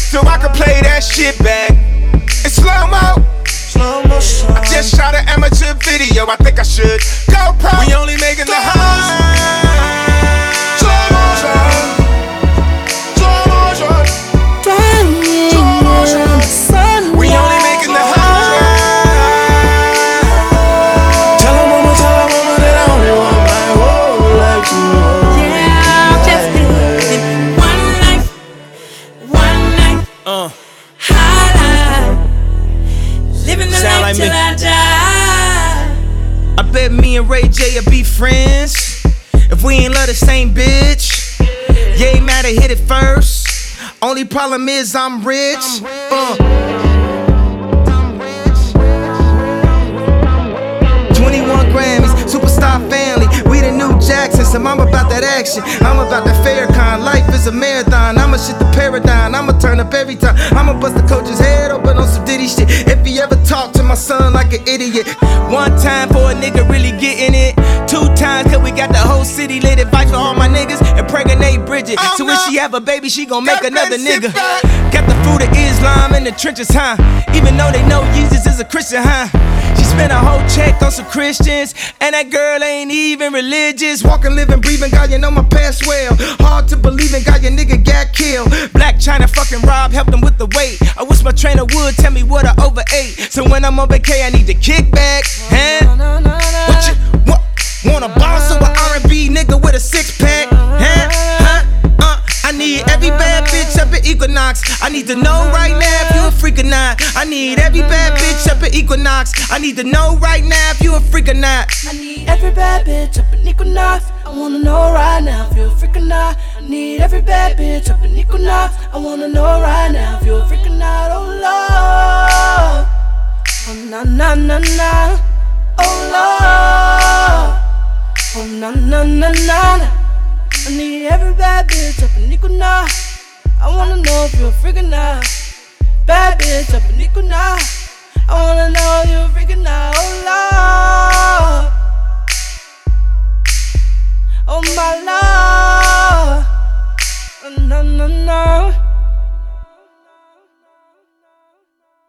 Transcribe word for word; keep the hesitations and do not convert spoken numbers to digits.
so I can play that shit back. In slow-mo, slow motion. I just shot an amateur video, I think I should go pro. We only making the house. Till I die. I bet me and Ray J will be friends if we ain't love the same bitch. Yeah, ain't matter, hit it first. Only problem is I'm rich. Uh. twenty-one Grammys, superstar family. We the new Jacksons, and I'm about that action. I'm about that Farrakhan. Life is a marathon. I'ma shit the paradigm. I'ma turn up every time. I'ma bust the coach's head open on some Diddy shit. If he ever talk to my son like an idiot. One time for a nigga really getting it. Two times cause we got the whole city lit. Advice for all my niggas and pregnant Bridget. Oh, so when no. she have a baby, she gon' make another nigga. Got the fruit of Islam in the trenches, huh? Even though they know Jesus is a Christian, huh? She spent a whole check on some Christians, and that girl ain't even religious. Walking, living, breathing, God, you know my past well. Hard to believe in, God, your nigga got killed. Black China fucking Rob helped him with the weight. I wish my trainer would tell me what I overate. So when I'm on vacay, I need to kick back, huh? What you, what, want a boss or an R and B nigga with a six pack, huh? Huh? Uh, I need every bad bitch up at Equinox. I need to know right now if you a freak or not. I need every bad bitch up at Equinox. I need to know right now if you a freak or not. I need every bad bitch up in Equinox. I wanna know right now if you a freak or not. I need every bad bitch up in Equinox. I wanna know right now if you a freak or not. Oh Lord, oh na na na na. Oh Lord, oh na na na na. I need every bad bitch up in Equinox. I wanna know if you a freak or not. Bad bitch up in Equinox. I wanna know if you a freak or not.